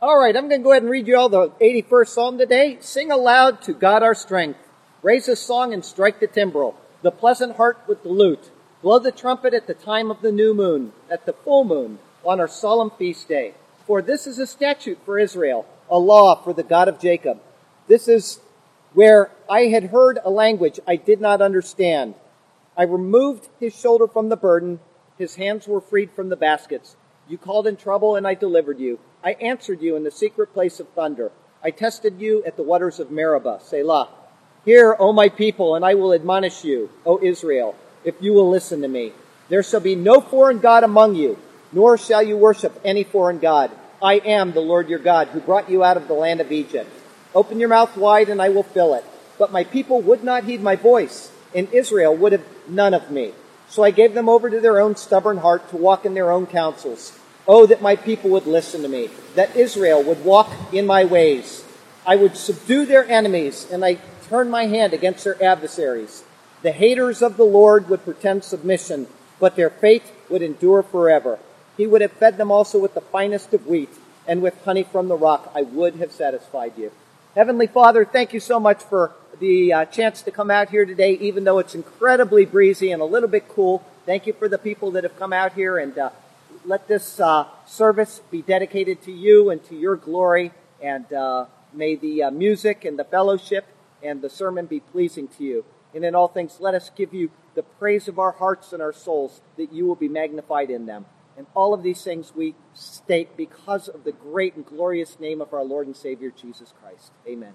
All right, I'm going to go ahead and read you all the 81st Psalm today. Sing aloud to God our strength. Raise a song and strike the timbrel, the pleasant harp with the lute. Blow the trumpet at the time of the new moon, at the full moon, on our solemn feast day. For this is a statute for Israel, a law for the God of Jacob. This is where I had heard a language I did not understand. I removed his shoulder from the burden. His hands were freed from the baskets. You called in trouble, and I delivered you. I answered you in the secret place of thunder. I tested you at the waters of Meribah. Selah. Hear, O my people, and I will admonish you, O Israel, if you will listen to me. There shall be no foreign god among you, nor shall you worship any foreign god. I am the Lord your God, who brought you out of the land of Egypt. Open your mouth wide, and I will fill it. But my people would not heed my voice, and Israel would have none of me. So I gave them over to their own stubborn heart to walk in their own counsels. Oh, that my people would listen to me, that Israel would walk in my ways. I would subdue their enemies, and I turn my hand against their adversaries. The haters of the Lord would pretend submission, but their faith would endure forever. He would have fed them also with the finest of wheat, and with honey from the rock I would have satisfied you. Heavenly Father, thank you so much for the chance to come out here today, even though it's incredibly breezy and a little bit cool. Thank you for the people that have come out here, and let this service be dedicated to you and to your glory, and may the music and the fellowship and the sermon be pleasing to you. And in all things, let us give you the praise of our hearts and our souls, that you will be magnified in them. And all of these things we state because of the great and glorious name of our Lord and Savior, Jesus Christ. Amen.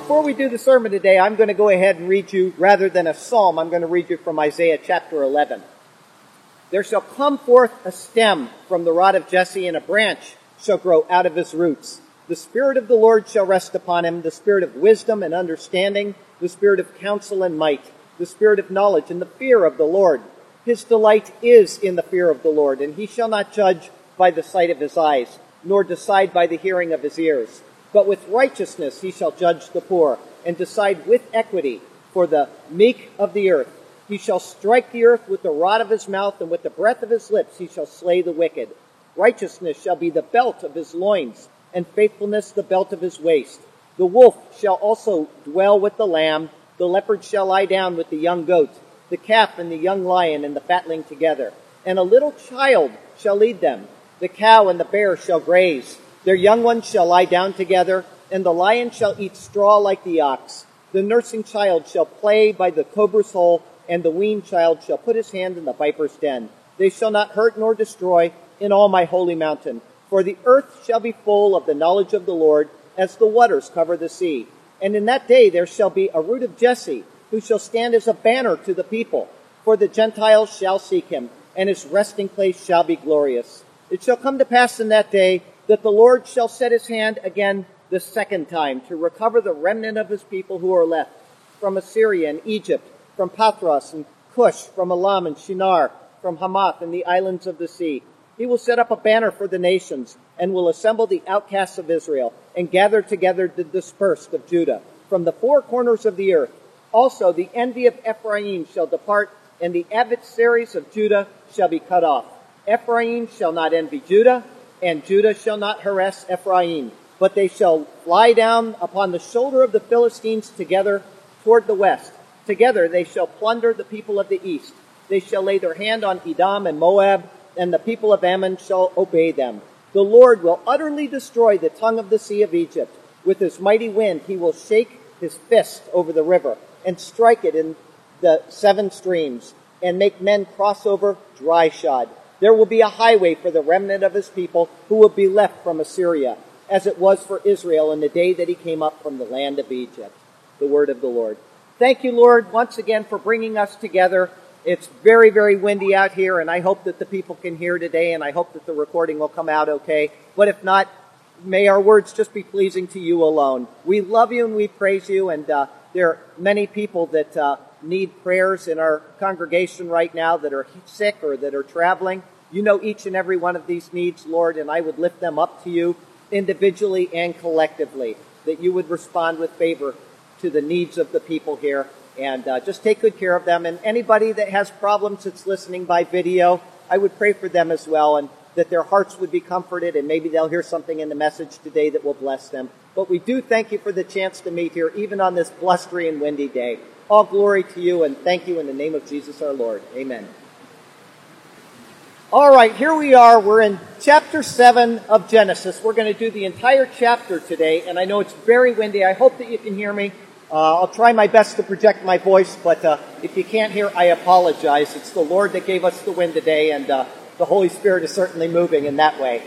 Before we do the sermon today, I'm going to go ahead and read you, rather than a psalm, I'm going to read you from Isaiah chapter 11. There shall come forth a stem from the rod of Jesse, and a branch shall grow out of his roots. The Spirit of the Lord shall rest upon him, the Spirit of wisdom and understanding, the Spirit of counsel and might, the Spirit of knowledge and the fear of the Lord. His delight is in the fear of the Lord, and he shall not judge by the sight of his eyes, nor decide by the hearing of his ears. But with righteousness he shall judge the poor, and decide with equity for the meek of the earth. He shall strike the earth with the rod of his mouth, and with the breath of his lips he shall slay the wicked. Righteousness shall be the belt of his loins, and faithfulness the belt of his waist. The wolf shall also dwell with the lamb, the leopard shall lie down with the young goat, the calf and the young lion and the fatling together. And a little child shall lead them. The cow and the bear shall graze. Their young ones shall lie down together, and the lion shall eat straw like the ox. The nursing child shall play by the cobra's hole, and the weaned child shall put his hand in the viper's den. They shall not hurt nor destroy in all my holy mountain. For the earth shall be full of the knowledge of the Lord, as the waters cover the sea. And in that day there shall be a root of Jesse, who shall stand as a banner to the people. For the Gentiles shall seek him, and his resting place shall be glorious. It shall come to pass in that day that the Lord shall set his hand again the second time to recover the remnant of his people who are left from Assyria and Egypt, from Pathros and Cush, from Elam and Shinar, from Hamath and the islands of the sea. He will set up a banner for the nations, and will assemble the outcasts of Israel, and gather together the dispersed of Judah, from the four corners of the earth. Also the envy of Ephraim shall depart, and the adversaries of Judah shall be cut off. Ephraim shall not envy Judah, and Judah shall not harass Ephraim, but they shall lie down upon the shoulder of the Philistines together toward the west. Together they shall plunder the people of the east. They shall lay their hand on Edom and Moab, and the people of Ammon shall obey them. The Lord will utterly destroy the tongue of the sea of Egypt. With his mighty wind he will shake his fist over the river, and strike it in the seven streams, and make men cross over dry shod. There will be a highway for the remnant of his people who will be left from Assyria, as it was for Israel in the day that he came up from the land of Egypt. The word of the Lord. Thank you, Lord, once again for bringing us together. It's very, very windy out here, and I hope that the people can hear today, and I hope that the recording will come out okay. But if not, may our words just be pleasing to you alone. We love you and we praise you, and there are many people that need prayers in our congregation right now that are sick or that are traveling. You know each and every one of these needs, Lord, and I would lift them up to you individually and collectively, that you would respond with favor to the needs of the people here, and just take good care of them. And anybody that has problems that's listening by video, I would pray for them as well, and that their hearts would be comforted, and maybe they'll hear something in the message today that will bless them. But we do thank you for the chance to meet here, even on this blustery and windy day. All glory to you, and thank you in the name of Jesus our Lord. Amen. All right, here we are. We're in chapter 7 of Genesis. We're going to do the entire chapter today, and I know it's very windy. I hope that you can hear me. I'll try my best to project my voice, but if you can't hear, I apologize. It's the Lord that gave us the wind today, and the Holy Spirit is certainly moving in that way.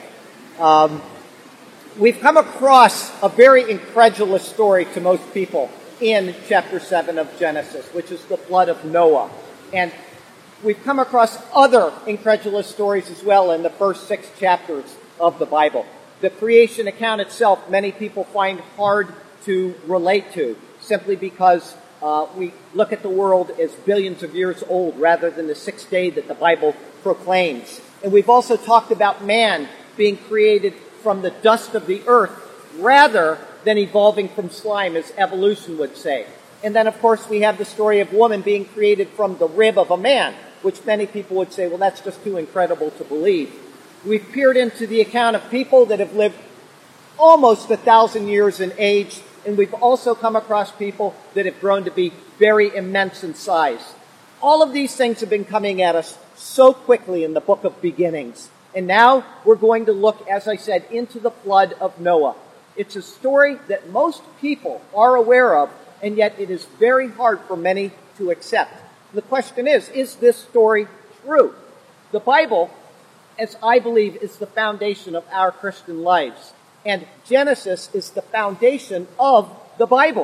We've come across a very incredulous story to most people in chapter 7 of Genesis, which is the flood of Noah. And we've come across other incredulous stories as well in the first 6 chapters of the Bible. The creation account itself, many people find hard to relate to, simply because we look at the world as billions of years old rather than the 6th day that the Bible proclaims. And we've also talked about man being created from the dust of the earth rather than evolving from slime, as evolution would say. And then, of course, we have the story of woman being created from the rib of a man, which many people would say, well, that's just too incredible to believe. We've peered into the account of people that have lived almost 1,000 years in age, and we've also come across people that have grown to be very immense in size. All of these things have been coming at us so quickly in the book of beginnings. And now we're going to look, as I said, into the flood of Noah. It's a story that most people are aware of, and yet it is very hard for many to accept. The question is this story true? The Bible, as I believe, is the foundation of our Christian lives. And Genesis is the foundation of the Bible.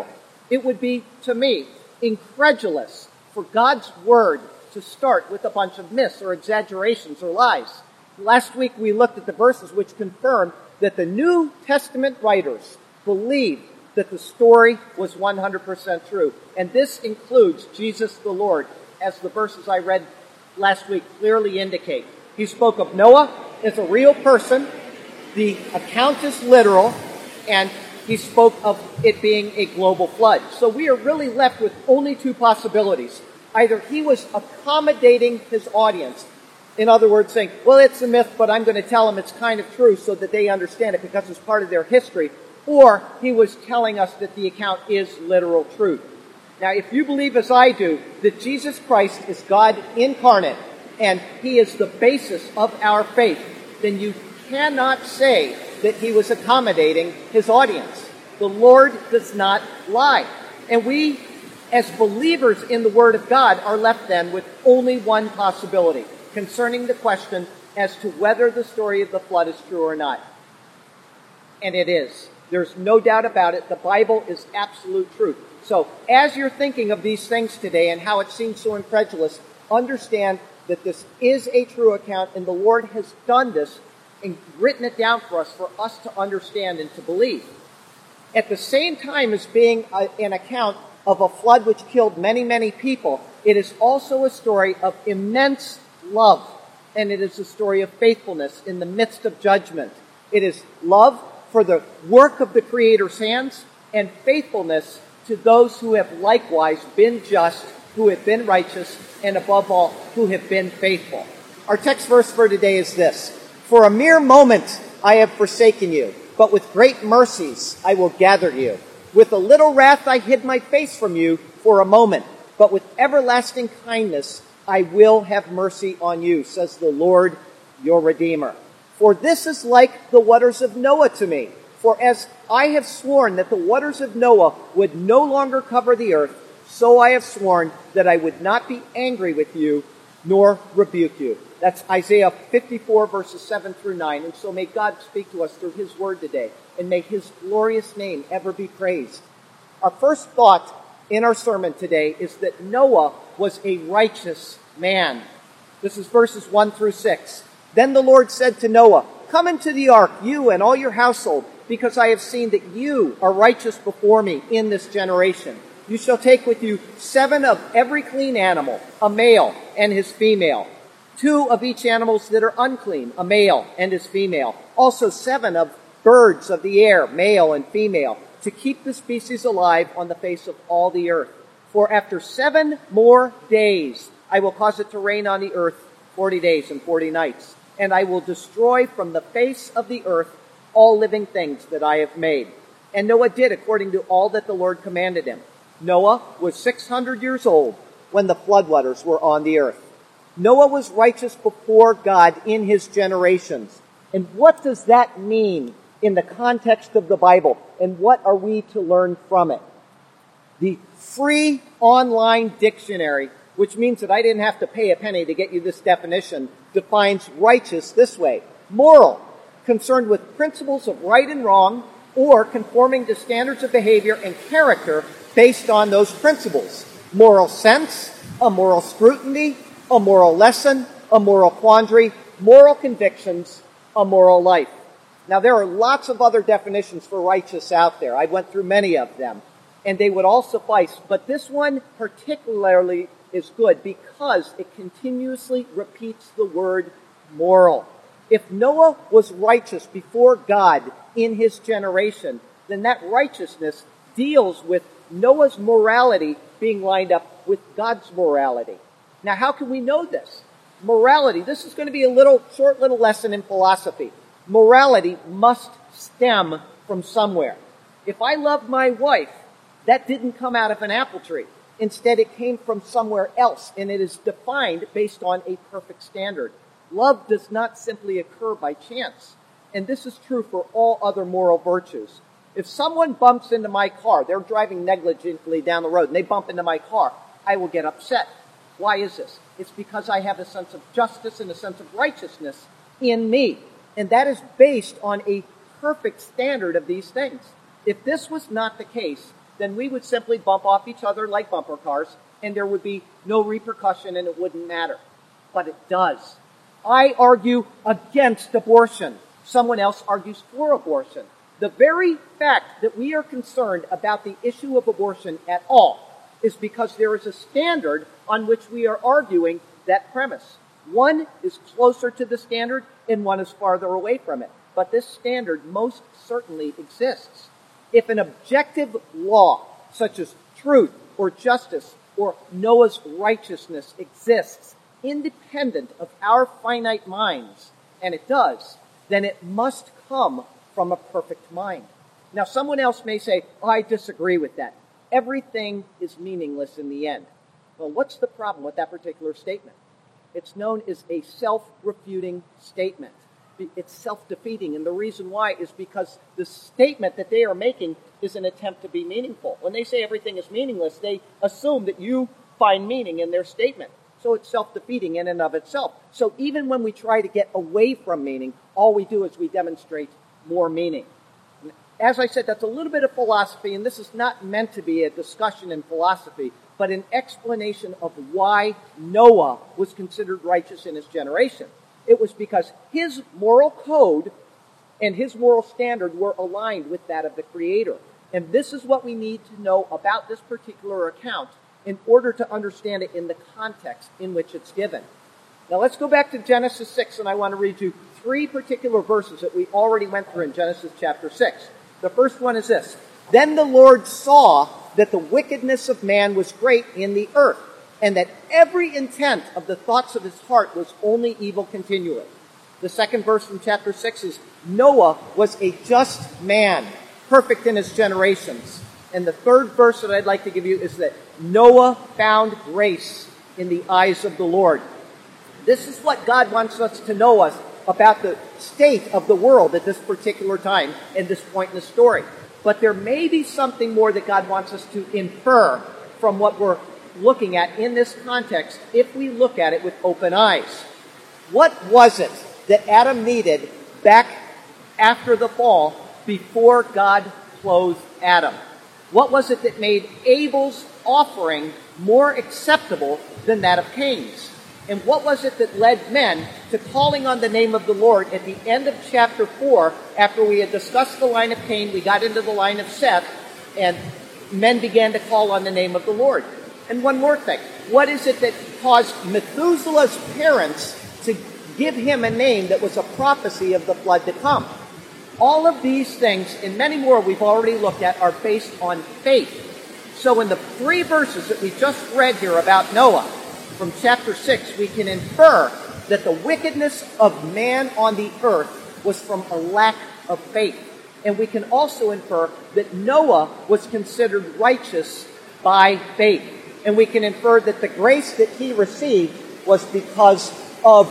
It would be, to me, incredulous for God's word to start with a bunch of myths or exaggerations or lies. Last week we looked at the verses which confirm that the New Testament writers believed that the story was 100% true. And this includes Jesus the Lord, as the verses I read last week clearly indicate. He spoke of Noah as a real person, the account is literal, and he spoke of it being a global flood. So we are really left with only two possibilities. Either he was accommodating his audience, in other words, saying, well, it's a myth, but I'm going to tell them it's kind of true so that they understand it because it's part of their history, or he was telling us that the account is literal truth. Now, if you believe as I do that Jesus Christ is God incarnate and he is the basis of our faith, then you cannot say that he was accommodating his audience. The Lord does not lie. And we, as believers in the Word of God, are left then with only one possibility concerning the question as to whether the story of the flood is true or not. And it is. There's no doubt about it. The Bible is absolute truth. So, as you're thinking of these things today and how it seems so incredulous, understand that this is a true account, and the Lord has done this and written it down for us to understand and to believe. At the same time as being an account of a flood which killed many, many people, it is also a story of immense love, and it is a story of faithfulness in the midst of judgment. It is love for the work of the Creator's hands and faithfulness to those who have likewise been just, who have been righteous, and above all, who have been faithful. Our text verse for today is this: "For a mere moment I have forsaken you, but with great mercies I will gather you. With a little wrath I hid my face from you for a moment, but with everlasting kindness I will have mercy on you, says the Lord your Redeemer. For this is like the waters of Noah to me. For as I have sworn that the waters of Noah would no longer cover the earth, so I have sworn that I would not be angry with you, nor rebuke you." That's Isaiah 54, verses 7 through 9. And so may God speak to us through his word today, and may his glorious name ever be praised. Our first thought in our sermon today is that Noah was a righteous man. This is verses 1 through 6. "Then the Lord said to Noah, 'Come into the ark, you and all your household, because I have seen that you are righteous before me in this generation. You shall take with you 7 of every clean animal, a male and his female. 2 of each animals that are unclean, a male and his female. Also 7 of birds of the air, male and female, to keep the species alive on the face of all the earth. For after 7 more days I will cause it to rain on the earth 40 days and 40 nights. And I will destroy from the face of the earth all living things that I have made.' And Noah did according to all that the Lord commanded him. Noah was 600 years old when the floodwaters were on the earth." Noah was righteous before God in his generations. And what does that mean in the context of the Bible? And what are we to learn from it? The free online dictionary, which means that I didn't have to pay a penny to get you this definition, defines righteous this way: moral, concerned with principles of right and wrong, or conforming to standards of behavior and character based on those principles. Moral sense, a moral scrutiny, a moral lesson, a moral quandary, moral convictions, a moral life. Now, there are lots of other definitions for righteous out there. I went through many of them, and they would all suffice. But this one particularly is good because it continuously repeats the word moral. If Noah was righteous before God in his generation, then that righteousness deals with Noah's morality being lined up with God's morality. Now, how can we know this? Morality, this is going to be a short little lesson in philosophy. Morality must stem from somewhere. If I love my wife, that didn't come out of an apple tree. Instead, it came from somewhere else, and it is defined based on a perfect standard. Love does not simply occur by chance. And this is true for all other moral virtues. If someone bumps into my car, they're driving negligently down the road, and they bump into my car, I will get upset. Why is this? It's because I have a sense of justice and a sense of righteousness in me. And that is based on a perfect standard of these things. If this was not the case, then we would simply bump off each other like bumper cars, and there would be no repercussion and it wouldn't matter. But it does. I argue against abortion. Someone else argues for abortion. The very fact that we are concerned about the issue of abortion at all is because there is a standard on which we are arguing that premise. One is closer to the standard and one is farther away from it. But this standard most certainly exists. If an objective law, such as truth or justice or Noah's righteousness, exists independent of our finite minds, and it does, then it must come from a perfect mind. Now, someone else may say, I disagree with that. Everything is meaningless in the end. Well, what's the problem with that particular statement? It's known as a self-refuting statement. It's self-defeating, and the reason why is because the statement that they are making is an attempt to be meaningful. When they say everything is meaningless, they assume that you find meaning in their statement. So it's self-defeating in and of itself. So even when we try to get away from meaning, all we do is we demonstrate more meaning. As I said, that's a little bit of philosophy, and this is not meant to be a discussion in philosophy, but an explanation of why Noah was considered righteous in his generation. It was because his moral code and his moral standard were aligned with that of the Creator. And this is what we need to know about this particular account in order to understand it in the context in which it's given. Now let's go back to Genesis 6, and I want to read you 3 particular verses that we already went through in Genesis chapter 6. The first one is this. Then the Lord saw that the wickedness of man was great in the earth, and that every intent of the thoughts of his heart was only evil continually. The second verse from chapter 6 is, Noah was a just man, perfect in his generations. And the third verse that I'd like to give you is that Noah found grace in the eyes of the Lord. This is what God wants us to know about the state of the world at this particular time and this point in the story. But there may be something more that God wants us to infer from what we're looking at in this context if we look at it with open eyes. What was it that Adam needed back after the fall before God clothed Adam? What was it that made Abel's offering more acceptable than that of Cain's? And what was it that led men to calling on the name of the Lord at the end of chapter 4, after we had discussed the line of Cain, we got into the line of Seth, and men began to call on the name of the Lord? And one more thing. What is it that caused Methuselah's parents to give him a name that was a prophecy of the flood to come? All of these things, and many more we've already looked at, are based on faith. So in the 3 verses that we just read here about Noah, from chapter 6, we can infer that the wickedness of man on the earth was from a lack of faith. And we can also infer that Noah was considered righteous by faith. And we can infer that the grace that he received was because of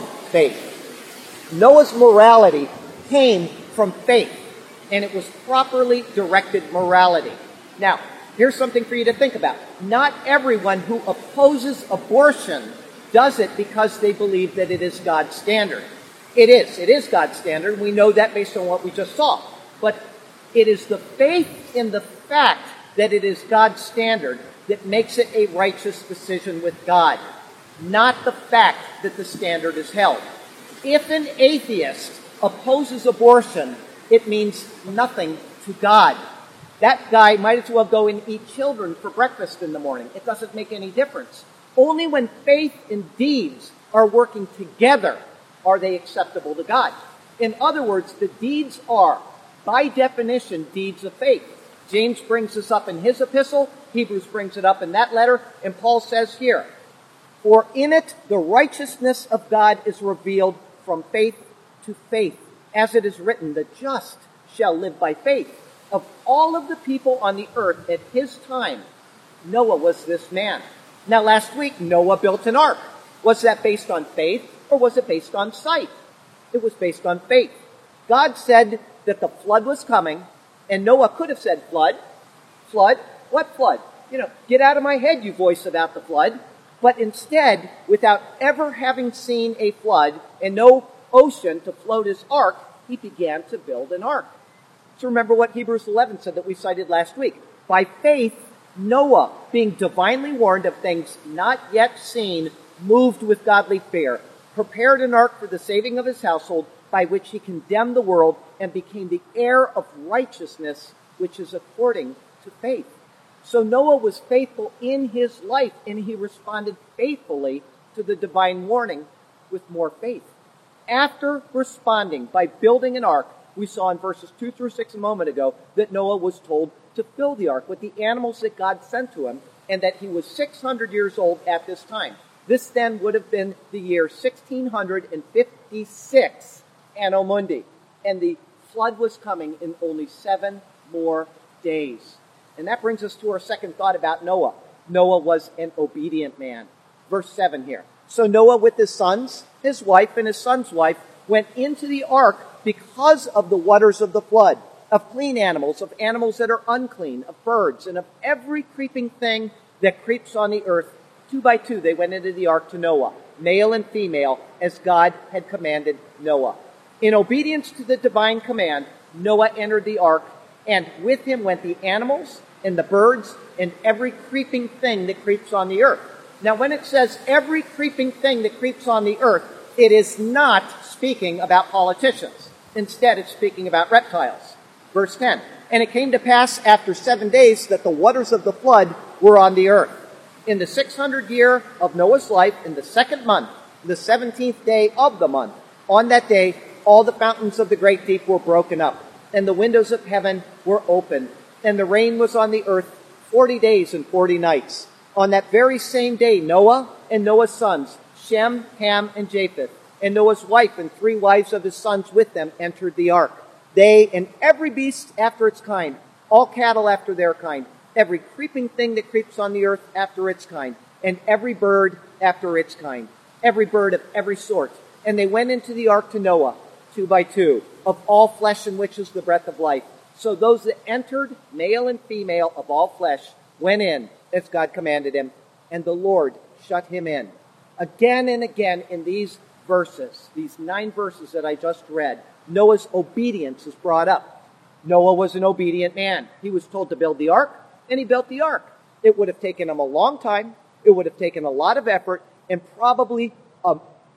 faith. Noah's morality came from faith, and it was properly directed morality. Now, here's something for you to think about. Not everyone who opposes abortion does it because they believe that it is God's standard. It is God's standard. We know that based on what we just saw. But it is the faith in the fact that it is God's standard that makes it a righteous decision with God, not the fact that the standard is held. If an atheist opposes abortion, it means nothing to God. That guy might as well go and eat children for breakfast in the morning. It doesn't make any difference. Only when faith and deeds are working together are they acceptable to God. In other words, the deeds are, by definition, deeds of faith. James brings this up in his epistle. Hebrews brings it up in that letter. And Paul says here, for in it the righteousness of God is revealed from faith to faith. As it is written, the just shall live by faith. Of all of the people on the earth at his time, Noah was this man. Now, last week, Noah built an ark. Was that based on faith or was it based on sight? It was based on faith. God said that the flood was coming, and Noah could have said, flood? Flood? What flood? Get out of my head, you voice about the flood. But instead, without ever having seen a flood and no ocean to float his ark, he began to build an ark. So remember what Hebrews 11 said that we cited last week. By faith, Noah, being divinely warned of things not yet seen, moved with godly fear, prepared an ark for the saving of his household, by which he condemned the world and became the heir of righteousness, which is according to faith. So Noah was faithful in his life, and he responded faithfully to the divine warning with more faith. After responding by building an ark, we saw in verses 2 through 6 a moment ago that Noah was told to fill the ark with the animals that God sent to him, and that he was 600 years old at this time. This then would have been the year 1656 Anno Mundi, and the flood was coming in only 7 more days. And that brings us to our second thought about Noah. Noah was an obedient man. Verse 7 here. So Noah with his sons, his wife, and his son's wife went into the ark because of the waters of the flood, of clean animals, of animals that are unclean, of birds, and of every creeping thing that creeps on the earth. 2 by 2 they went into the ark to Noah, male and female, as God had commanded Noah. In obedience to the divine command, Noah entered the ark, and with him went the animals and the birds and every creeping thing that creeps on the earth. Now, when it says every creeping thing that creeps on the earth, it is not speaking about politicians. Instead, it's speaking about reptiles. Verse 10, and it came to pass after 7 days that the waters of the flood were on the earth. In the 600th year of Noah's life, in the 2nd month, the 17th day of the month, on that day, all the fountains of the great deep were broken up, and the windows of heaven were opened, and the rain was on the earth 40 days and 40 nights. On that very same day, Noah and Noah's sons, Shem, Ham, and Japheth, and Noah's wife and 3 wives of his sons with them entered the ark. They and every beast after its kind, all cattle after their kind, every creeping thing that creeps on the earth after its kind, and every bird after its kind, every bird of every sort. And they went into the ark to Noah, 2 by 2, of all flesh in which is the breath of life. So those that entered, male and female of all flesh, went in as God commanded him, and the Lord shut him in. Again and again in these verses, these 9 verses that I just read, Noah's obedience is brought up. Noah was an obedient man. He was told to build the ark, and he built the ark. It would have taken him a long time. It would have taken a lot of effort, and probably a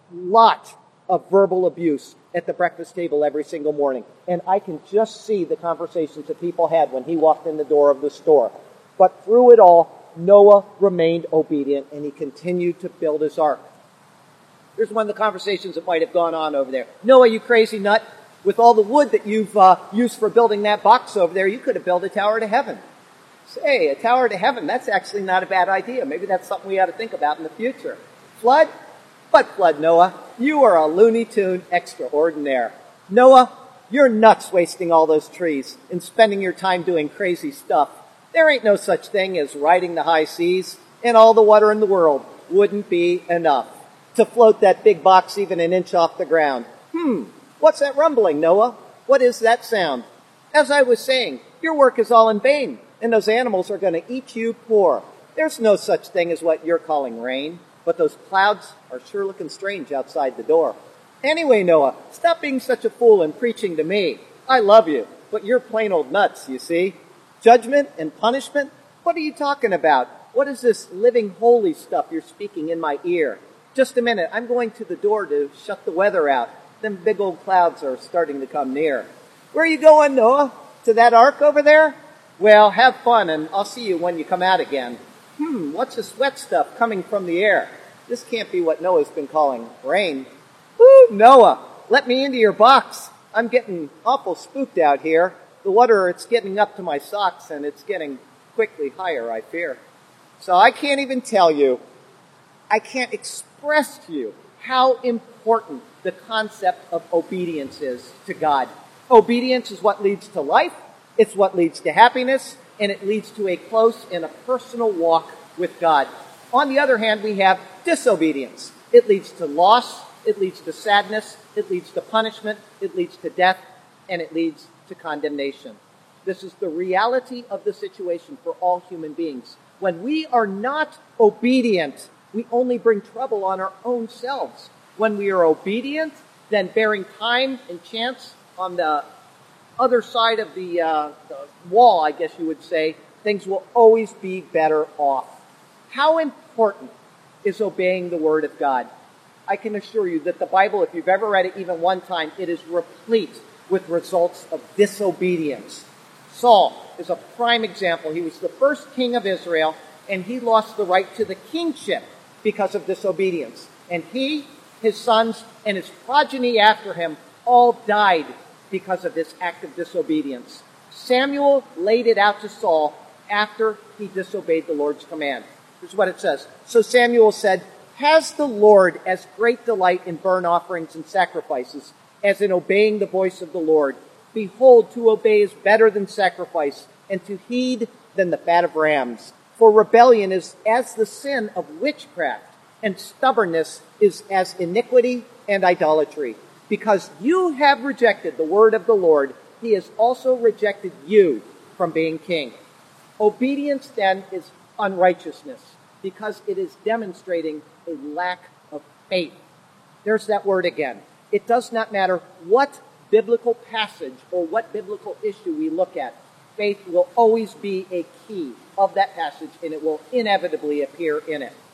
lot of verbal abuse at the breakfast table every single morning. And I can just see the conversations that people had when he walked in the door of the store. But through it all, Noah remained obedient, and he continued to build his ark. Here's one of the conversations that might have gone on over there. Noah, you crazy nut, with all the wood that you've used for building that box over there, you could have built a tower to heaven. Say, a tower to heaven, that's actually not a bad idea. Maybe that's something we ought to think about in the future. Flood? What flood, Noah? You are a Looney Tune extraordinaire. Noah, you're nuts wasting all those trees and spending your time doing crazy stuff. There ain't no such thing as riding the high seas, and all the water in the world wouldn't be enough to float that big box even an inch off the ground. What's that rumbling, Noah? What is that sound? As I was saying, your work is all in vain, and those animals are going to eat you poor. There's no such thing as what you're calling rain, but those clouds are sure looking strange outside the door. Anyway, Noah, stop being such a fool and preaching to me. I love you, but you're plain old nuts, you see. Judgment and punishment? What are you talking about? What is this living holy stuff you're speaking in my ear? Just a minute, I'm going to the door to shut the weather out. Them big old clouds are starting to come near. Where are you going, Noah? To that ark over there? Well, have fun, and I'll see you when you come out again. What's this wet stuff coming from the air? This can't be what Noah's been calling rain. Woo, Noah, let me into your box. I'm getting awful spooked out here. The water, it's getting up to my socks, and it's getting quickly higher, I fear. So I can't even tell you, I can't express to you how important the concept of obedience is to God. Obedience is what leads to life, it's what leads to happiness, and it leads to a close and a personal walk with God. On the other hand, we have disobedience. It leads to loss, it leads to sadness, it leads to punishment, it leads to death, and it leads to condemnation. This is the reality of the situation for all human beings. When we are not obedient, we only bring trouble on our own selves. When we are obedient, then bearing time and chance on the other side of the wall, I guess you would say, things will always be better off. How important is obeying the Word of God? I can assure you that the Bible, if you've ever read it even one time, it is replete with results of disobedience. Saul is a prime example. He was the first king of Israel, and he lost the right to the kingship because of disobedience. And he, his sons, and his progeny after him all died because of this act of disobedience. Samuel laid it out to Saul after he disobeyed the Lord's command. Here's what it says. So Samuel said, "Has the Lord as great delight in burnt offerings and sacrifices as in obeying the voice of the Lord? Behold, to obey is better than sacrifice, and to heed than the fat of rams. For rebellion is as the sin of witchcraft, and stubbornness is as iniquity and idolatry. Because you have rejected the word of the Lord, he has also rejected you from being king." Obedience, then, is unrighteousness, because it is demonstrating a lack of faith. There's that word again. It does not matter what biblical passage or what biblical issue we look at. Faith will always be a key of that passage, and it will inevitably appear in it.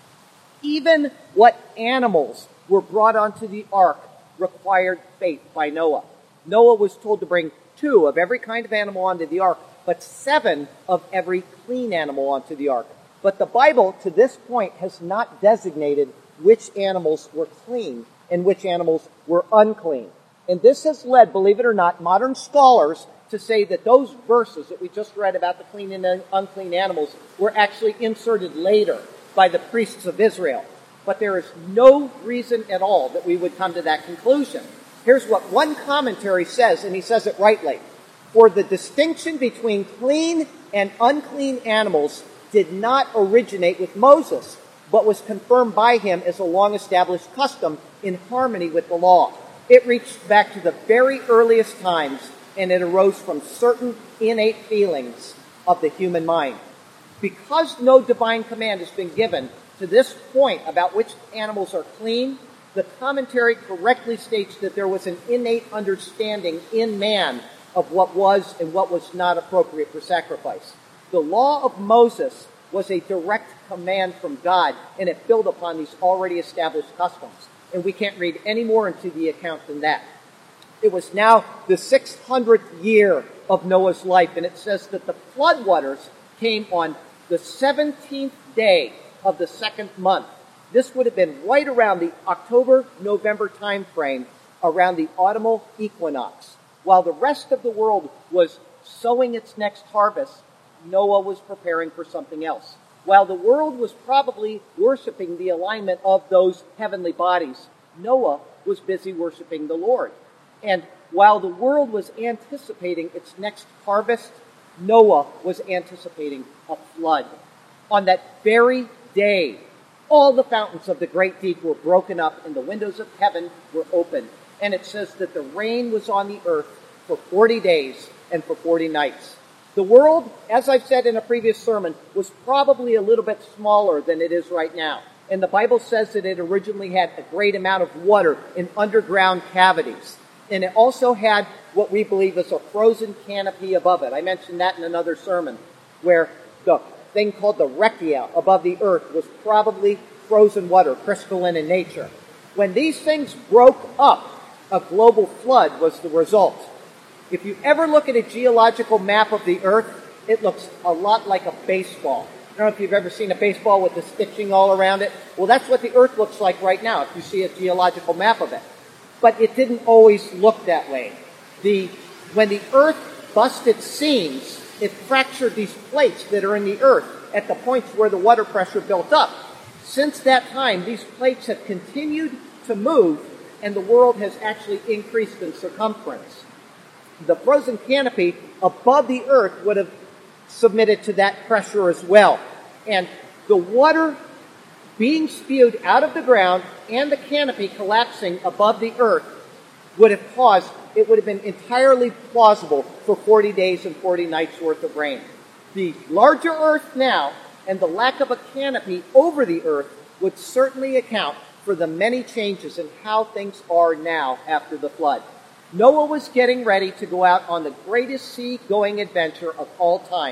Even what animals were brought onto the ark required faith by Noah. Noah was told to bring 2 of every kind of animal onto the ark, but 7 of every clean animal onto the ark. But the Bible, to this point, has not designated which animals were clean and which animals were unclean. And this has led, believe it or not, modern scholars to say that those verses that we just read about the clean and unclean animals were actually inserted later by the priests of Israel. But there is no reason at all that we would come to that conclusion. Here's what one commentary says, and he says it rightly. "For the distinction between clean and unclean animals did not originate with Moses, but was confirmed by him as a long-established custom in harmony with the law. It reached back to the very earliest times, and it arose from certain innate feelings of the human mind." Because no divine command has been given to this point about which animals are clean, the commentary correctly states that there was an innate understanding in man of what was and what was not appropriate for sacrifice. The law of Moses was a direct command from God, and it built upon these already established customs. And we can't read any more into the account than that. It was now the 600th year of Noah's life, and it says that the floodwaters came on the 17th day of the 2nd month. This would have been right around the October-November time frame, around the autumnal equinox. While the rest of the world was sowing its next harvest, Noah was preparing for something else. While the world was probably worshiping the alignment of those heavenly bodies, Noah was busy worshiping the Lord. And while the world was anticipating its next harvest, Noah was anticipating a flood. On that very day, all the fountains of the great deep were broken up and the windows of heaven were opened. And it says that the rain was on the earth for 40 days and for 40 nights. The world, as I've said in a previous sermon, was probably a little bit smaller than it is right now. And the Bible says that it originally had a great amount of water in underground cavities. And it also had what we believe is a frozen canopy above it. I mentioned that in another sermon, where the thing called the Rechia above the earth was probably frozen water, crystalline in nature. When these things broke up, a global flood was the result. If you ever look at a geological map of the earth, it looks a lot like a baseball. I don't know if you've ever seen a baseball with the stitching all around it. Well, that's what the earth looks like right now if you see a geological map of it. But it didn't always look that way. When the earth busted seams, it fractured these plates that are in the earth at the points where the water pressure built up. Since that time, these plates have continued to move, and the world has actually increased in circumference. The frozen canopy above the earth would have submitted to that pressure as well. And the water being spewed out of the ground and the canopy collapsing above the earth would have caused, it would have been entirely plausible for 40 days and 40 nights worth of rain. The larger earth now and the lack of a canopy over the earth would certainly account for the many changes in how things are now after the flood. Noah was getting ready to go out on the greatest sea-going adventure of all time,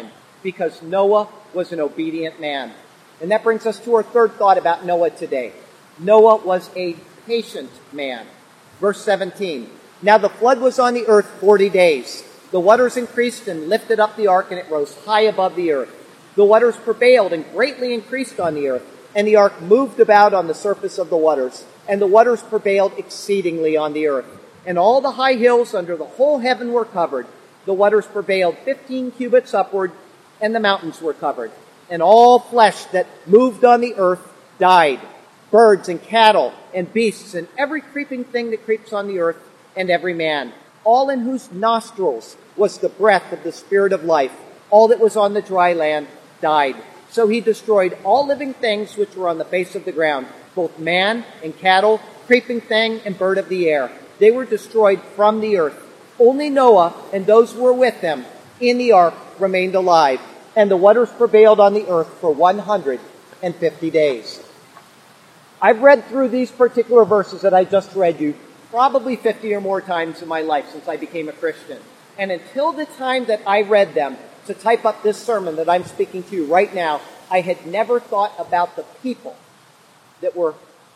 because Noah was an obedient man. And that brings us to our third thought about Noah today. Noah was a patient man. Verse 17. Now the flood was on the earth 40 days. The waters increased and lifted up the ark, and it rose high above the earth. The waters prevailed and greatly increased on the earth, and the ark moved about on the surface of the waters. And the waters prevailed exceedingly on the earth. And all the high hills under the whole heaven were covered. The waters prevailed 15 cubits upward, and the mountains were covered. And all flesh that moved on the earth died, birds and cattle and beasts and every creeping thing that creeps on the earth, and every man, all in whose nostrils was the breath of the Spirit of life. All that was on the dry land died. So he destroyed all living things which were on the face of the ground, both man and cattle, creeping thing and bird of the air. They were destroyed from the earth. Only Noah and those who were with him in the ark remained alive, and the waters prevailed on the earth for 150 days. I've read through these particular verses that I just read you probably 50 or more times in my life since I became a Christian. And until the time that I read them to type up this sermon that I'm speaking to you right now, I had never thought about the people that were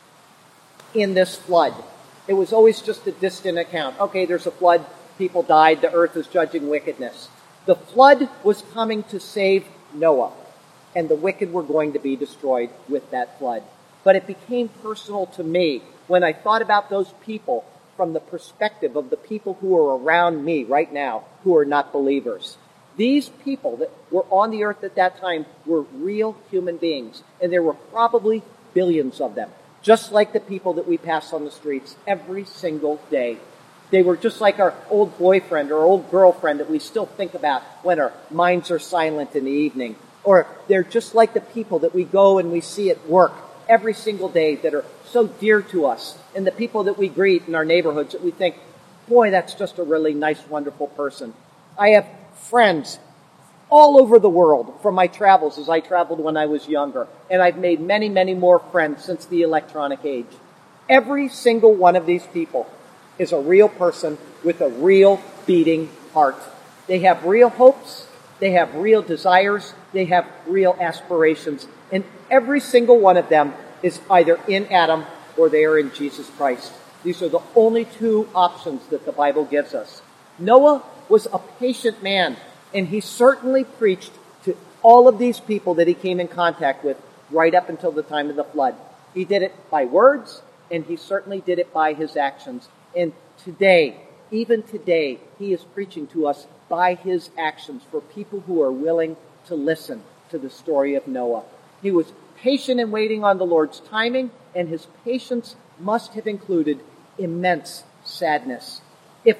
in this flood. It was always just a distant account. Okay, there's a flood, people died, the earth is judging wickedness. The flood was coming to save Noah, and the wicked were going to be destroyed with that flood. But it became personal to me when I thought about those people from the perspective of the people who are around me right now who are not believers. These people that were on the earth at that time were real human beings, and there were probably billions of them, just like the people that we pass on the streets every single day. They were just like our old boyfriend or old girlfriend that we still think about when our minds are silent in the evening. Or they're just like the people that we go and we see at work every single day that are so dear to us, and the people that we greet in our neighborhoods that we think, boy, that's just a really nice, wonderful person. I have friends all over the world from my travels as I traveled when I was younger, and I've made many, many more friends since the electronic age. Every single one of these people is a real person with a real beating heart. They have real hopes, they have real desires, they have real aspirations, and every single one of them is either in Adam or they are in Jesus Christ. These are the only two options that the Bible gives us. Noah was a patient man, and he certainly preached to all of these people that he came in contact with right up until the time of the flood. He did it by words, and he certainly did it by his actions. And today, even today, he is preaching to us by his actions for people who are willing to listen to the story of Noah. He was patient in waiting on the Lord's timing, and his patience must have included immense sadness. If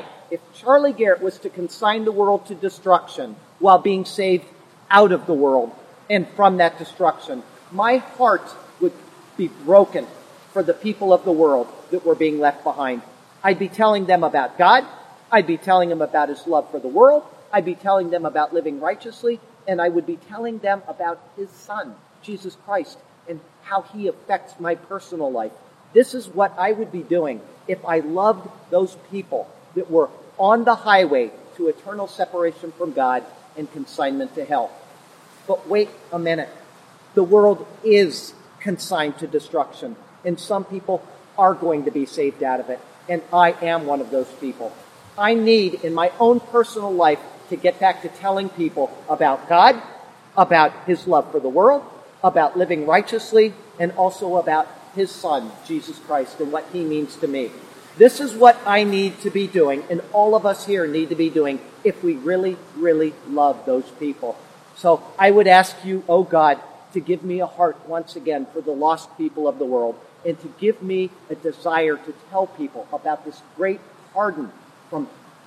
Charlie Garrett was to consign the world to destruction while being saved out of the world and from that destruction, my heart would be broken for the people of the world that were being left behind. I'd be telling them about God. I'd be telling them about his love for the world. I'd be telling them about living righteously. And I would be telling them about his Son, Jesus Christ, and how he affects my personal life. This is what I would be doing if I loved those people that were on the highway to eternal separation from God and consignment to hell. But wait a minute. The world is consigned to destruction, and some people are going to be saved out of it, and I am one of those people. I need, in my own personal life, to get back to telling people about God, about his love for the world, about living righteously, and also about his Son, Jesus Christ, and what he means to me. This is what I need to be doing, and all of us here need to be doing if we really, really love those people. So I would ask you, oh God, to give me a heart once again for the lost people of the world, and to give me a desire to tell people about this great pardon from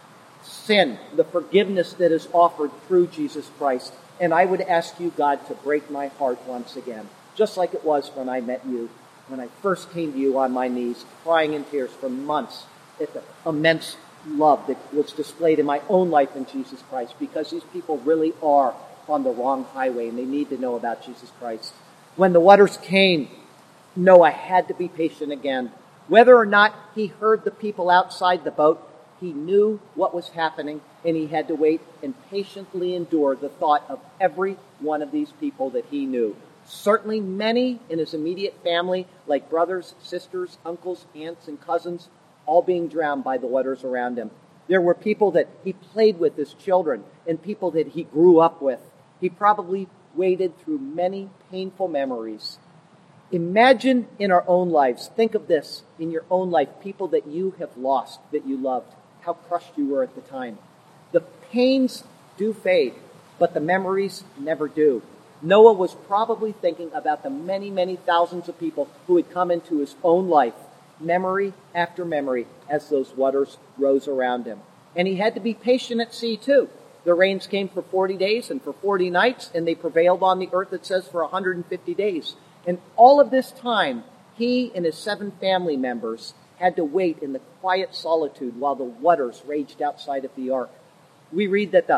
sin, the forgiveness that is offered through Jesus Christ. And I would ask you, God, to break my heart once again, just like it was when I met you, when I first came to you on my knees, crying in tears for months at the immense love that was displayed in my own life in Jesus Christ, because these people really are on the wrong highway, and they need to know about Jesus Christ. When the waters came, Noah had to be patient again. Whether or not he heard the people outside the boat, He knew what was happening, and he had to wait and patiently endure the thought of every one of these people that he knew. Certainly many in his immediate family, like brothers, sisters, uncles, aunts, and cousins, all being drowned by the waters around him. There were people that he played with as children and people that he grew up with. He probably waded through many painful memories. Imagine in our own lives, think of this in your own life, people that you have lost, that you loved, how crushed you were at the time. The pains do fade, but the memories never do. Noah was probably thinking about the many, many thousands of people who had come into his own life, memory after memory, as those waters rose around him. And he had to be patient at sea too. The rains came for 40 days and for 40 nights, and they prevailed on the earth, it says, for 150 days. And all of this time, he and his 7 family members had to wait in the quiet solitude while the waters raged outside of the ark. We read that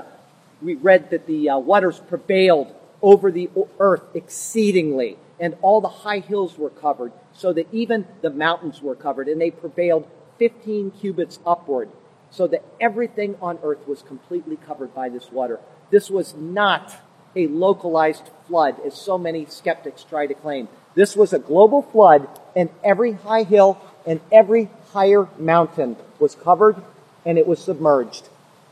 the waters prevailed over the earth exceedingly, and all the high hills were covered, so that even the mountains were covered, and they prevailed 15 cubits upward, so that everything on earth was completely covered by this water. This was not a localized flood, as so many skeptics try to claim. This was a global flood, and every high hill and every higher mountain was covered, and it was submerged.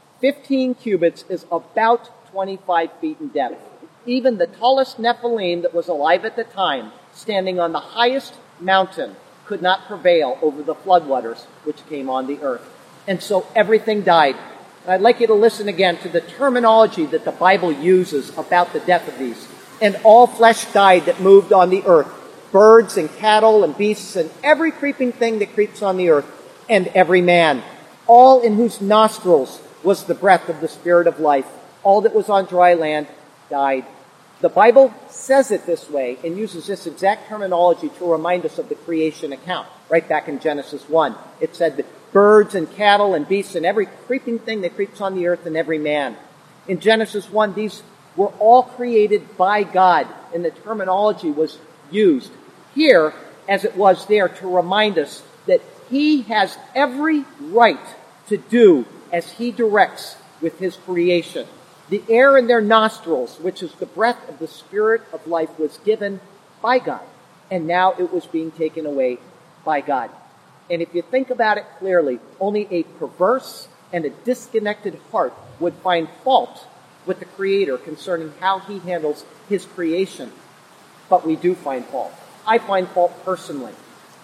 15 cubits is about 25 feet in depth. Even the tallest Nephilim that was alive at the time, standing on the highest mountain, could not prevail over the floodwaters which came on the earth. And so everything died. And I'd like you to listen again to the terminology that the Bible uses about the death of these. And all flesh died that moved on the earth, birds and cattle and beasts and every creeping thing that creeps on the earth, and every man, all in whose nostrils was the breath of the Spirit of life. All that was on dry land died. The Bible says it this way and uses this exact terminology to remind us of the creation account. Right back in Genesis 1, it said that birds and cattle and beasts and every creeping thing that creeps on the earth and every man. In Genesis 1, these were all created by God, and the terminology was used here as it was there to remind us that He has every right to do as He directs with His creation. The air in their nostrils, which is the breath of the Spirit of life, was given by God, and now it was being taken away by God. And if you think about it clearly, only a perverse and a disconnected heart would find fault with the Creator concerning how He handles His creation. But we do find fault. I find fault personally.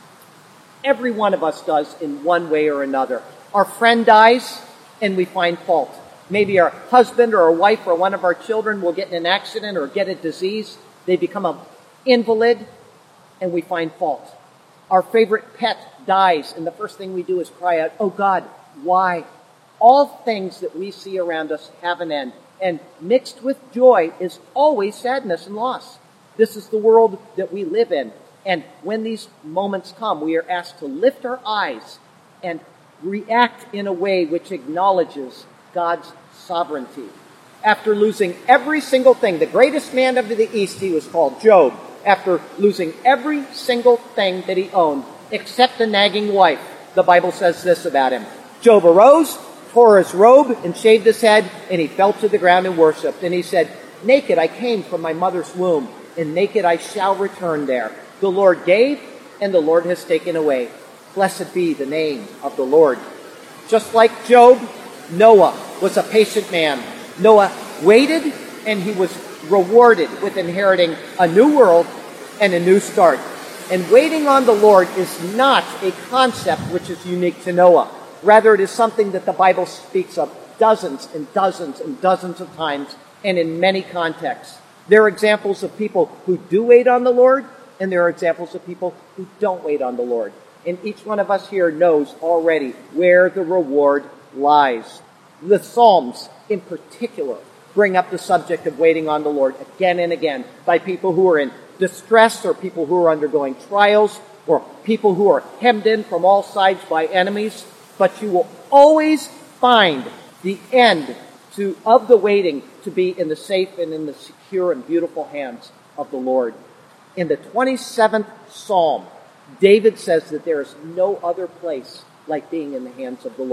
Every one of us does in one way or another. Our friend dies, and we find fault. Maybe our husband or our wife or one of our children will get in an accident or get a disease. They become an invalid, and we find fault. Our favorite pet dies, and the first thing we do is cry out, "Oh God, why?" All things that we see around us have an end, and mixed with joy is always sadness and loss. This is the world that we live in, and when these moments come, we are asked to lift our eyes and react in a way which acknowledges God's sovereignty. After losing every single thing, the greatest man of the East, he was called Job, after losing every single thing that he owned, except a nagging wife, the Bible says this about him. Job arose, tore his robe, and shaved his head, and he fell to the ground and worshipped. And he said, "Naked I came from my mother's womb, and naked I shall return there. The Lord gave, and the Lord has taken away. Blessed be the name of the Lord." Just like Job, Noah was a patient man. Noah waited, and he was rewarded with inheriting a new world and a new start. And waiting on the Lord is not a concept which is unique to Noah. Rather, it is something that the Bible speaks of dozens and dozens and dozens of times and in many contexts. There are examples of people who do wait on the Lord, and there are examples of people who don't wait on the Lord. And each one of us here knows already where the reward lies. The Psalms, in particular, bring up the subject of waiting on the Lord again and again by people who are in distress or people who are undergoing trials or people who are hemmed in from all sides by enemies. But you will always find the end of the waiting to be in the safe and in the secure and beautiful hands of the Lord. In the 27th Psalm, David says that there is no other place like being in the hands of the Lord.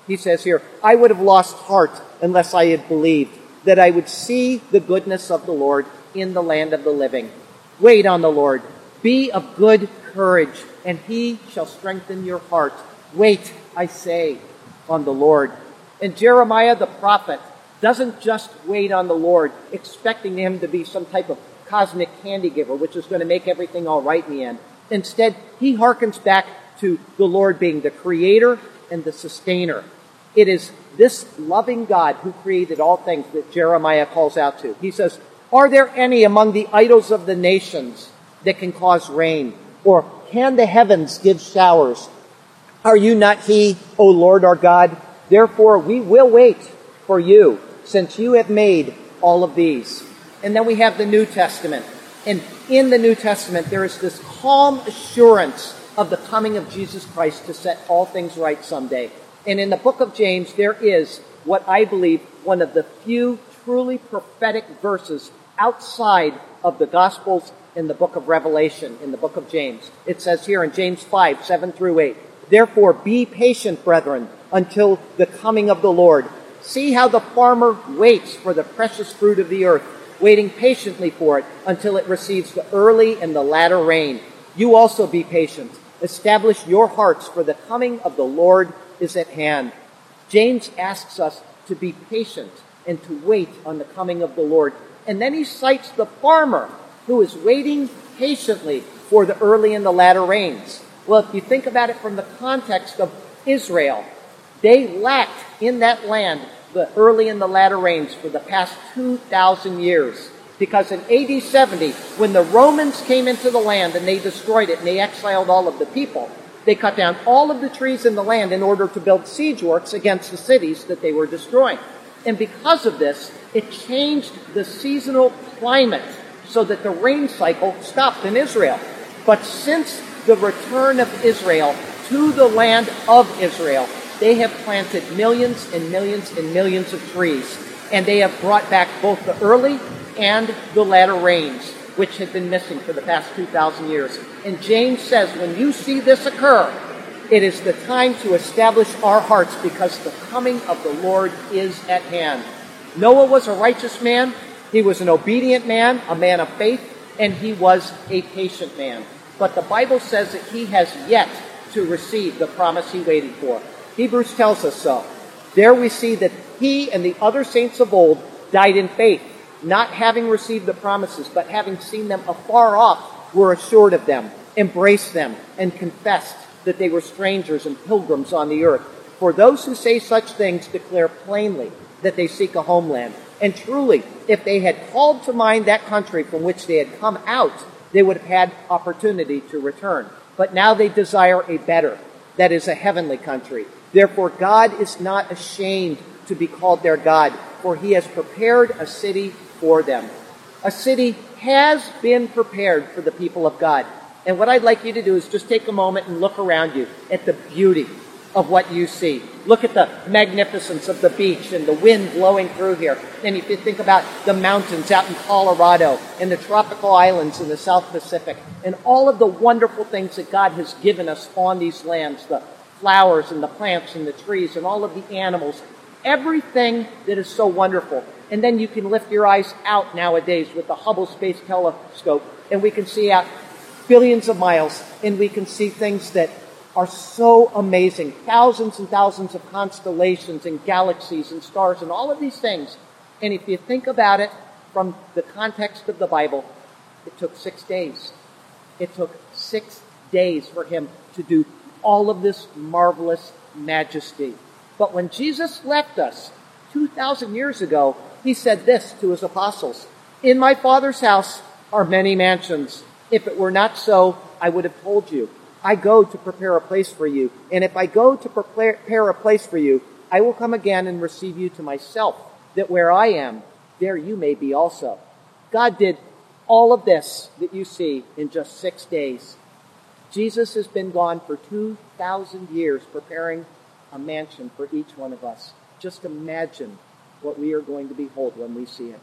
He says here, I would have lost heart unless I had believed that I would see the goodness of the Lord in the land of the living. Wait on the Lord. Be of good courage, and he shall strengthen your heart. Wait, I say, on the Lord. And Jeremiah the prophet doesn't just wait on the Lord, expecting him to be some type of cosmic candy giver, which is going to make everything all right in the end. Instead, he hearkens back to the Lord being the creator and the sustainer. It is this loving God who created all things that Jeremiah calls out to. He says, are there any among the idols of the nations that can cause rain? Or can the heavens give showers? Are you not he, O Lord our God? Therefore we will wait for you, since you have made all of these. And then we have the New Testament. And in the New Testament, there is this calm assurance of the coming of Jesus Christ to set all things right someday. And in the book of James, there is what I believe one of the few truly prophetic verses outside of the Gospels in the book of Revelation, in the book of James. It says here in James 5, 7 through 8, therefore be patient, brethren, until the coming of the Lord. See how the farmer waits for the precious fruit of the earth, waiting patiently for it until it receives the early and the latter rain. You also be patient. Establish your hearts, for the coming of the Lord is at hand. James asks us to be patient and to wait on the coming of the Lord. And then he cites the farmer who is waiting patiently for the early and the latter rains. Well, if you think about it from the context of Israel, they lacked in that land the early and the latter rains for the past 2,000 years. Because in AD 70, when the Romans came into the land and they destroyed it and they exiled all of the people, they cut down all of the trees in the land in order to build siege works against the cities that they were destroying. And because of this, it changed the seasonal climate so that the rain cycle stopped in Israel. But since the return of Israel to the land of Israel, they have planted millions and millions and millions of trees. And they have brought back both the early and the latter rains, which had been missing for the past 2,000 years. And James says, when you see this occur, it is the time to establish our hearts because the coming of the Lord is at hand. Noah was a righteous man. He was an obedient man, a man of faith, and he was a patient man. But the Bible says that he has yet to receive the promise he waited for. Hebrews tells us so. There we see that he and the other saints of old died in faith, not having received the promises, but having seen them afar off, were assured of them, embraced them, and confessed that they were strangers and pilgrims on the earth. For those who say such things declare plainly that they seek a homeland. And truly, if they had called to mind that country from which they had come out, they would have had opportunity to return. But now they desire a better, that is a heavenly country. Therefore, God is not ashamed to be called their God, for he has prepared a city for them. A city has been prepared for the people of God. And what I'd like you to do is just take a moment and look around you at the beauty of what you see. Look at the magnificence of the beach and the wind blowing through here. And if you think about the mountains out in Colorado and the tropical islands in the South Pacific and all of the wonderful things that God has given us on these lands, the flowers and the plants and the trees and all of the animals, everything that is so wonderful. And then you can lift your eyes out nowadays with the Hubble Space Telescope and we can see out billions of miles and we can see things that are so amazing. Thousands and thousands of constellations and galaxies and stars and all of these things. And if you think about it from the context of the Bible, it took 6 days. It took 6 days for him to do all of this marvelous majesty. But when Jesus left us 2,000 years ago, he said this to his apostles, "In my Father's house are many mansions. If it were not so, I would have told you. I go to prepare a place for you. And if I go to prepare a place for you, I will come again and receive you to myself, that where I am, there you may be also." God did all of this that you see in just 6 days. Jesus has been gone for 2,000 years preparing a mansion for each one of us. Just imagine what we are going to behold when we see it.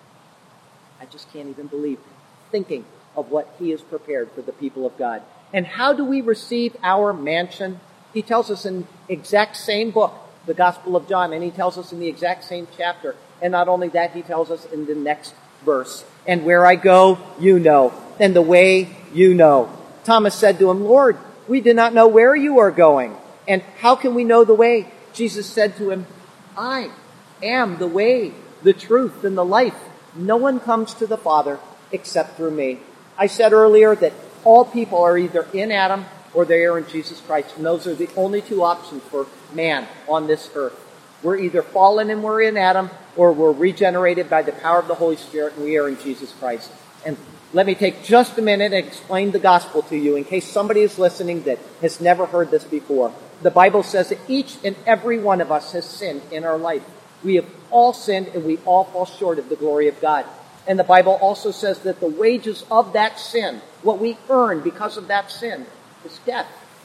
I just can't even believe thinking of what he has prepared for the people of God. And how do we receive our mansion? He tells us in the exact same book the Gospel of John, and he tells us in the exact same chapter. And not only that, he tells us in the next verse, and where I go, you know, and the way you know. Thomas said to him, Lord, we do not know where you are going, and how can we know the way? Jesus said to him, I am the way, the truth, and the life. No one comes to the Father except through me. I said earlier that all people are either in Adam or they are in Jesus Christ, and those are the only two options for man on this earth. We're either fallen and we're in Adam, or we're regenerated by the power of the Holy Spirit and we are in Jesus Christ. And let me take just a minute and explain the gospel to you in case somebody is listening that has never heard this before. The Bible says that each and every one of us has sinned in our life. We have all sinned and we all fall short of the glory of God. And the Bible also says that the wages of that sin, what we earn because of that sin, is death.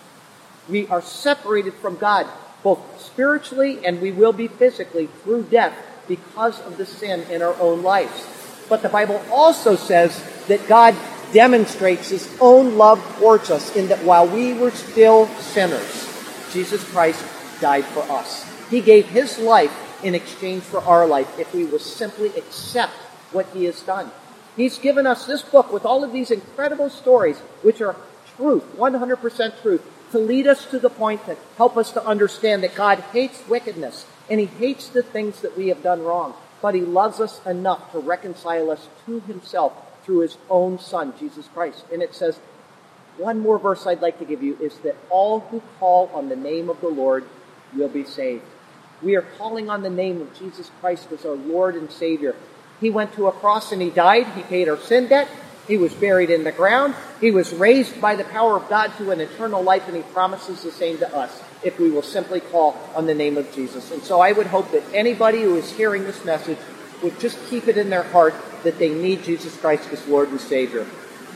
We are separated from God, both spiritually and we will be physically, through death because of the sin in our own lives. But the Bible also says that God demonstrates his own love towards us in that while we were still sinners, Jesus Christ died for us. He gave his life in exchange for our life if we will simply accept what he has done. He's given us this book with all of these incredible stories, which are truth, 100% truth, to lead us to the point that help us to understand that God hates wickedness and he hates the things that we have done wrong. But he loves us enough to reconcile us to himself through his own Son, Jesus Christ. And it says, one more verse I'd like to give you is that all who call on the name of the Lord will be saved. We are calling on the name of Jesus Christ as our Lord and Savior. He went to a cross and he died. He paid our sin debt. He was buried in the ground. He was raised by the power of God to an eternal life, and he promises the same to us if we will simply call on the name of Jesus. And so I would hope that anybody who is hearing this message would just keep it in their heart that they need Jesus Christ as Lord and Savior.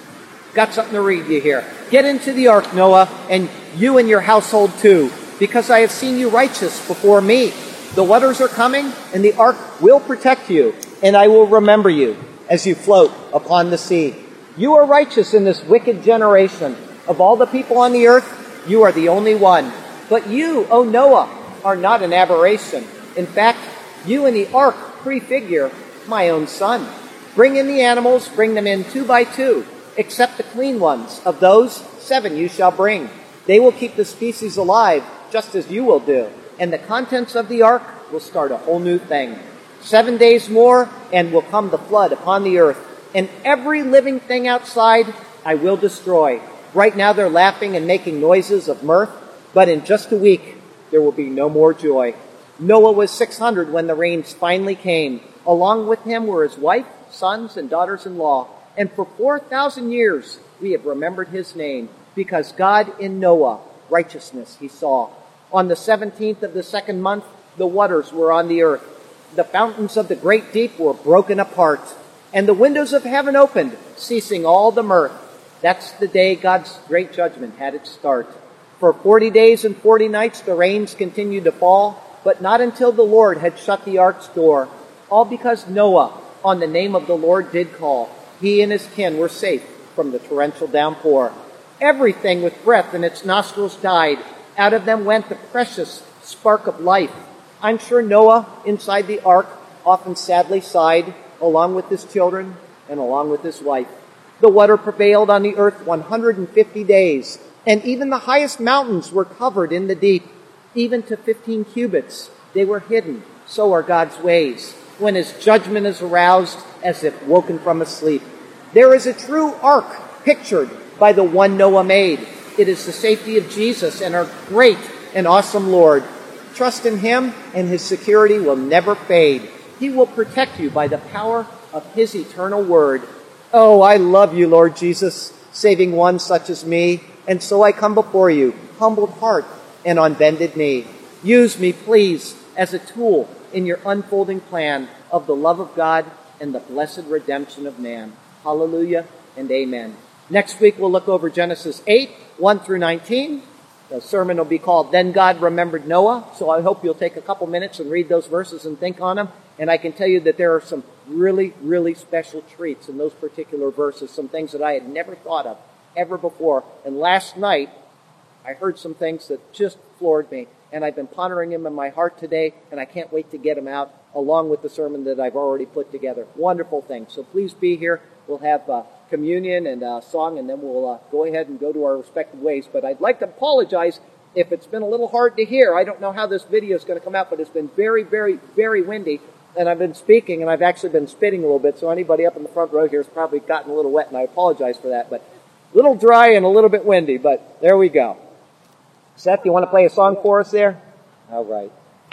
Got something to read you here. Get into the ark, Noah, and you and your household too, because I have seen you righteous before me. The waters are coming, and the ark will protect you, and I will remember you as you float upon the sea. You are righteous in this wicked generation. Of all the people on the earth, you are the only one. But you, O Noah, are not an aberration. In fact, you and the ark prefigure my own son. Bring in the animals, bring them in 2 by 2, except the clean ones. Of those, 7 you shall bring. They will keep the species alive, just as you will do. And the contents of the ark will start a whole new thing. 7 days more, and will come the flood upon the earth. And every living thing outside I will destroy. Right now they're laughing and making noises of mirth, but in just a week there will be no more joy. Noah was 600 when the rains finally came. Along with him were his wife, sons, and daughters-in-law. And for 4,000 years we have remembered his name, because God in Noah, righteousness he saw. On the 17th of the 2nd month, the waters were on the earth. The fountains of the great deep were broken apart, and the windows of heaven opened, ceasing all the mirth. That's the day God's great judgment had its start. For 40 days and 40 nights the rains continued to fall, but not until the Lord had shut the ark's door. All because Noah, on the name of the Lord, did call. He and his kin were safe from the torrential downpour. Everything with breath in its nostrils died. Out of them went the precious spark of life. I'm sure Noah, inside the ark, often sadly sighed, along with his children and along with his wife. The water prevailed on the earth 150 days, and even the highest mountains were covered in the deep. Even to 15 cubits they were hidden. So are God's ways, when his judgment is aroused as if woken from a sleep. There is a true ark pictured by the one Noah made. It is the safety of Jesus and our great and awesome Lord. Trust in him, and his security will never fade. He will protect you by the power of his eternal word. Oh, I love you, Lord Jesus, saving one such as me. And so I come before you, humbled heart and on bended knee. Use me, please, as a tool in your unfolding plan of the love of God and the blessed redemption of man. Hallelujah and amen. Next week we'll look over Genesis 8, 1 through 19. The sermon will be called, Then God Remembered Noah. So I hope you'll take a couple minutes and read those verses and think on them. And I can tell you that there are some really, really special treats in those particular verses, some things that I had never thought of ever before. And last night, I heard some things that just floored me. and I've been pondering them in my heart today, and I can't wait to get them out along with the sermon that I've already put together. Wonderful thing. So please be here. We'll have communion and song, and then we'll go ahead and go to our respective ways. But I'd like to apologize if it's been a little hard to hear. I don't know how this video is going to come out, but it's been very, very, very windy. And I've been speaking, and I've actually been spitting a little bit, so anybody up in the front row here has probably gotten a little wet, and I apologize for that. But a little dry and a little bit windy, but there we go. Seth, you want to play a song for us there? All right.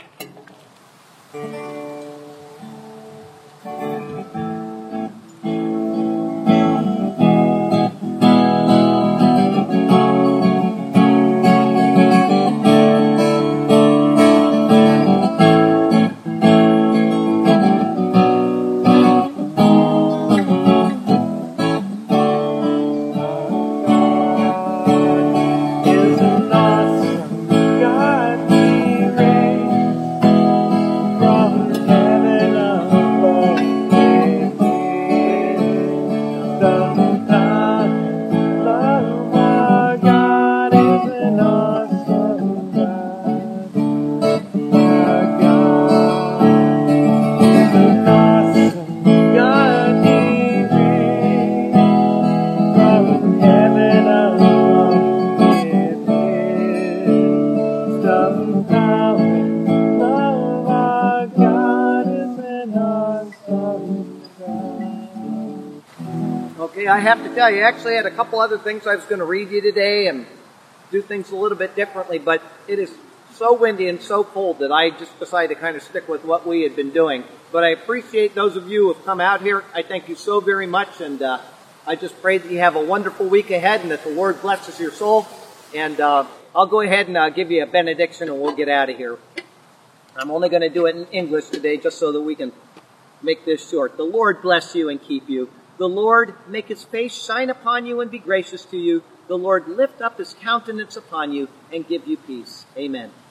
Okay, I have to tell you, I actually had a couple other things I was going to read you today and do things a little bit differently, but it is so windy and so cold that I just decided to kind of stick with what we had been doing. But I appreciate those of you who have come out here. I thank you so very much, and I just pray that you have a wonderful week ahead and that the Lord blesses your soul. And I'll go ahead and give you a benediction and we'll get out of here. I'm only going to do it in English today just so that we can make this short. The Lord bless you and keep you. The Lord make his face shine upon you and be gracious to you. The Lord lift up his countenance upon you and give you peace. Amen.